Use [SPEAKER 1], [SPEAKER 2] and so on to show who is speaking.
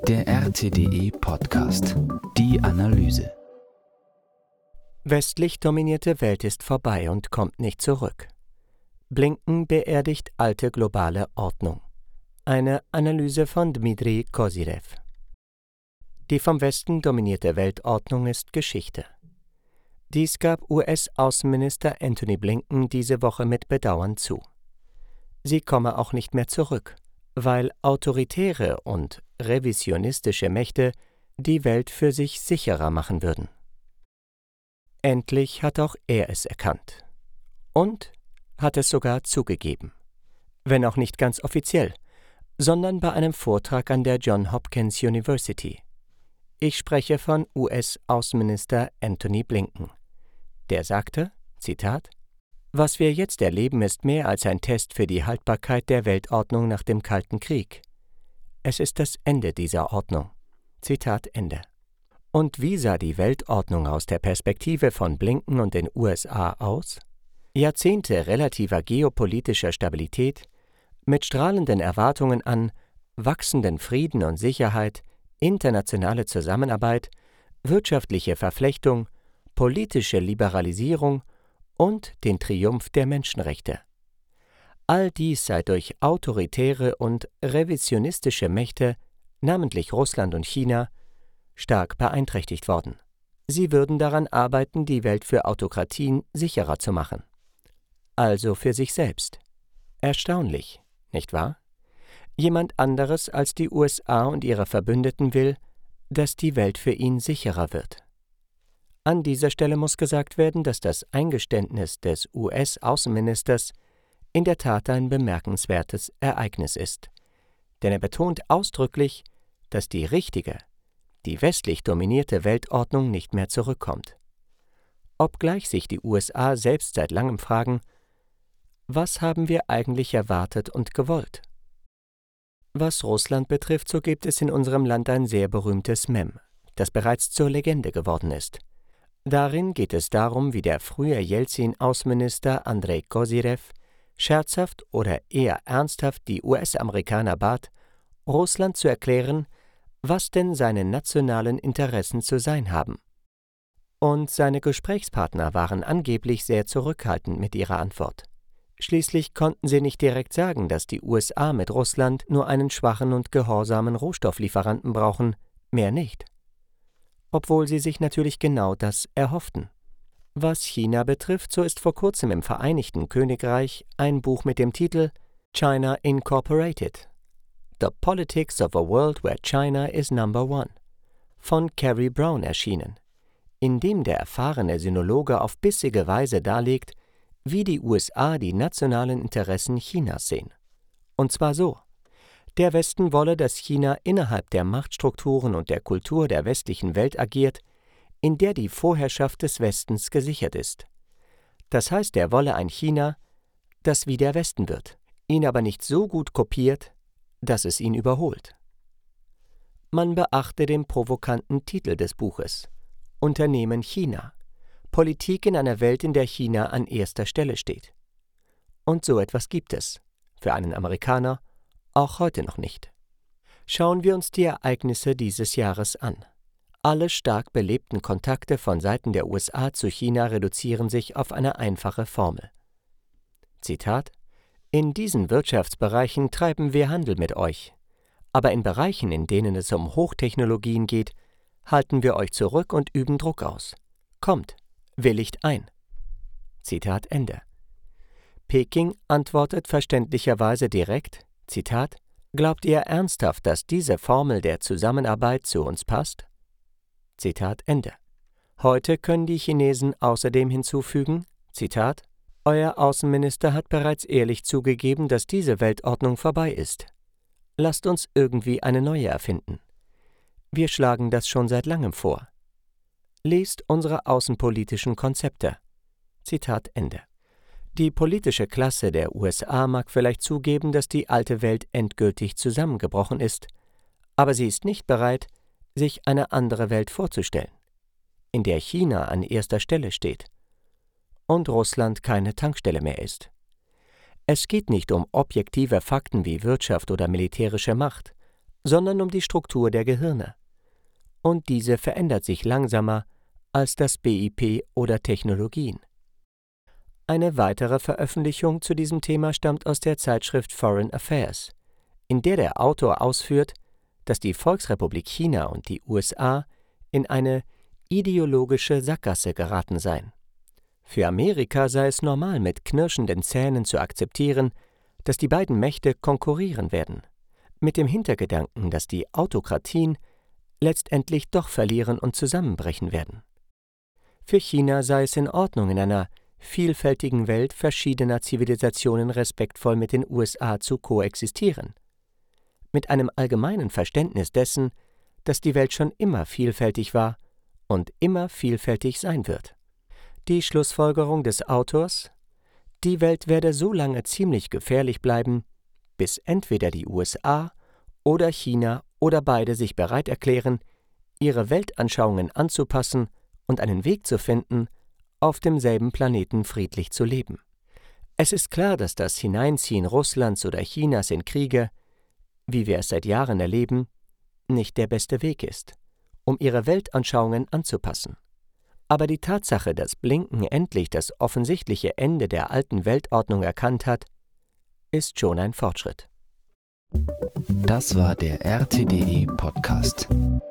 [SPEAKER 1] Der RTDE Podcast. Die Analyse.
[SPEAKER 2] Westlich dominierte Welt ist vorbei und kommt nicht zurück. Blinken beerdigt alte globale Ordnung. Eine Analyse von Dmitri Kozyrew. Die vom Westen dominierte Weltordnung ist Geschichte. Dies gab US-Außenminister Antony Blinken diese Woche mit Bedauern zu. Sie komme auch nicht mehr zurück, weil autoritäre und revisionistische Mächte die Welt für sich sicherer machen würden. Endlich hat auch er es erkannt. Und hat es sogar zugegeben. Wenn auch nicht ganz offiziell, sondern bei einem Vortrag an der Johns Hopkins University. Ich spreche von US-Außenminister Antony Blinken. Der sagte, Zitat, „Was wir jetzt erleben, ist mehr als ein Test für die Haltbarkeit der Weltordnung nach dem Kalten Krieg. Es ist das Ende dieser Ordnung." Zitat Ende. Und wie sah die Weltordnung aus der Perspektive von Blinken und den USA aus? Jahrzehnte relativer geopolitischer Stabilität mit strahlenden Erwartungen an wachsenden Frieden und Sicherheit, internationale Zusammenarbeit, wirtschaftliche Verflechtung, politische Liberalisierung und den Triumph der Menschenrechte. All dies sei durch autoritäre und revisionistische Mächte, namentlich Russland und China, stark beeinträchtigt worden. Sie würden daran arbeiten, die Welt für Autokratien sicherer zu machen. Also für sich selbst. Erstaunlich, nicht wahr? Jemand anderes als die USA und ihre Verbündeten will, dass die Welt für ihn sicherer wird. An dieser Stelle muss gesagt werden, dass das Eingeständnis des US-Außenministers in der Tat ein bemerkenswertes Ereignis ist. Denn er betont ausdrücklich, dass die richtige, die westlich dominierte Weltordnung nicht mehr zurückkommt. Obgleich sich die USA selbst seit langem fragen, was haben wir eigentlich erwartet und gewollt? Was Russland betrifft, so gibt es in unserem Land ein sehr berühmtes Mem, das bereits zur Legende geworden ist. Darin geht es darum, wie der frühe Jelzin-Außenminister Andrej Kozyrew scherzhaft oder eher ernsthaft die US-Amerikaner bat, Russland zu erklären, was denn seine nationalen Interessen zu sein haben. Und seine Gesprächspartner waren angeblich sehr zurückhaltend mit ihrer Antwort. Schließlich konnten sie nicht direkt sagen, dass die USA mit Russland nur einen schwachen und gehorsamen Rohstofflieferanten brauchen, mehr nicht. Obwohl sie sich natürlich genau das erhofften. Was China betrifft, so ist vor kurzem im Vereinigten Königreich ein Buch mit dem Titel China Incorporated – The Politics of a World Where China is Number One von Carrie Brown erschienen, in dem der erfahrene Sinologe auf bissige Weise darlegt, wie die USA die nationalen Interessen Chinas sehen. Und zwar so: Der Westen wolle, dass China innerhalb der Machtstrukturen und der Kultur der westlichen Welt agiert, in der die Vorherrschaft des Westens gesichert ist. Das heißt, er wolle ein China, das wie der Westen wird, ihn aber nicht so gut kopiert, dass es ihn überholt. Man beachte den provokanten Titel des Buches: Unternehmen China. Politik in einer Welt, in der China an erster Stelle steht. Und so etwas gibt es, für einen Amerikaner, auch heute noch nicht. Schauen wir uns die Ereignisse dieses Jahres an. Alle stark belebten Kontakte von Seiten der USA zu China reduzieren sich auf eine einfache Formel. Zitat: „In diesen Wirtschaftsbereichen treiben wir Handel mit euch, aber in Bereichen, in denen es um Hochtechnologien geht, halten wir euch zurück und üben Druck aus. Kommt, willigt ein." Zitat Ende. Peking antwortet verständlicherweise direkt, Zitat: „Glaubt ihr ernsthaft, dass diese Formel der Zusammenarbeit zu uns passt?" Zitat Ende. Heute können die Chinesen außerdem hinzufügen, Zitat: „Euer Außenminister hat bereits ehrlich zugegeben, dass diese Weltordnung vorbei ist. Lasst uns irgendwie eine neue erfinden. Wir schlagen das schon seit langem vor. Lest unsere außenpolitischen Konzepte." Zitat Ende. Die politische Klasse der USA mag vielleicht zugeben, dass die alte Welt endgültig zusammengebrochen ist, aber sie ist nicht bereit, sich eine andere Welt vorzustellen, in der China an erster Stelle steht und Russland keine Tankstelle mehr ist. Es geht nicht um objektive Fakten wie Wirtschaft oder militärische Macht, sondern um die Struktur der Gehirne. Und diese verändert sich langsamer als das BIP oder Technologien. Eine weitere Veröffentlichung zu diesem Thema stammt aus der Zeitschrift Foreign Affairs, in der der Autor ausführt, dass die Volksrepublik China und die USA in eine ideologische Sackgasse geraten seien. Für Amerika sei es normal, mit knirschenden Zähnen zu akzeptieren, dass die beiden Mächte konkurrieren werden, mit dem Hintergedanken, dass die Autokratien letztendlich doch verlieren und zusammenbrechen werden. Für China sei es in Ordnung, in einer vielfältigen Welt verschiedener Zivilisationen respektvoll mit den USA zu koexistieren, mit einem allgemeinen Verständnis dessen, dass die Welt schon immer vielfältig war und immer vielfältig sein wird. Die Schlussfolgerung des Autors: Die Welt werde so lange ziemlich gefährlich bleiben, bis entweder die USA oder China oder beide sich bereit erklären, ihre Weltanschauungen anzupassen und einen Weg zu finden, auf demselben Planeten friedlich zu leben. Es ist klar, dass das Hineinziehen Russlands oder Chinas in Kriege, wie wir es seit Jahren erleben, nicht der beste Weg ist, um ihre Weltanschauungen anzupassen. Aber die Tatsache, dass Blinken endlich das offensichtliche Ende der alten Weltordnung erkannt hat, ist schon ein Fortschritt.
[SPEAKER 1] Das war der RTDE Podcast.